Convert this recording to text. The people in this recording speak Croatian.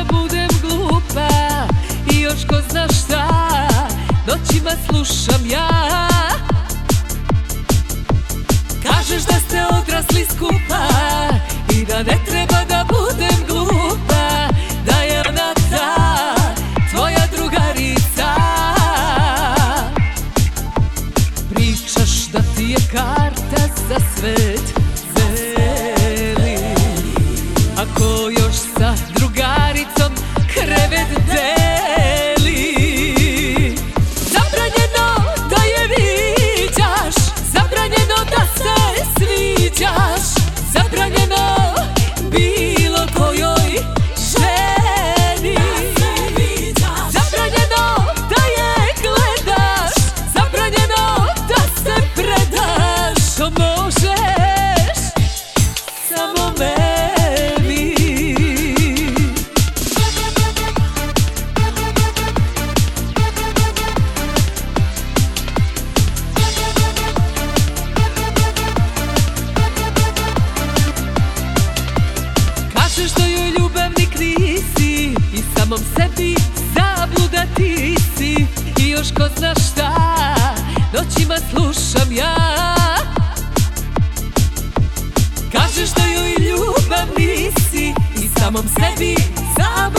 budem glupa i još ko zna šta noćima slušam ja. Kažeš da ste odrasli skupa i da ne treba da budem glupa, da je ona ta tvoja drugarica. Pričaš da ti je karta za svet zeli, ako još sa drugaricom krevet deli. Zabranjeno da je viđaš, zabranjeno da se sviđaš, zabranjeno bilo kojoj ženi. Zabranjeno da je gledaš, zabranjeno da se predaš. To možeš samo meni. Kažeš da joj ljubavnik nisi i samom sebi zabluda ti si, i još ko zna šta noćima slušam ja. Kažeš da joj ljubav nisi i samom sebi zabluda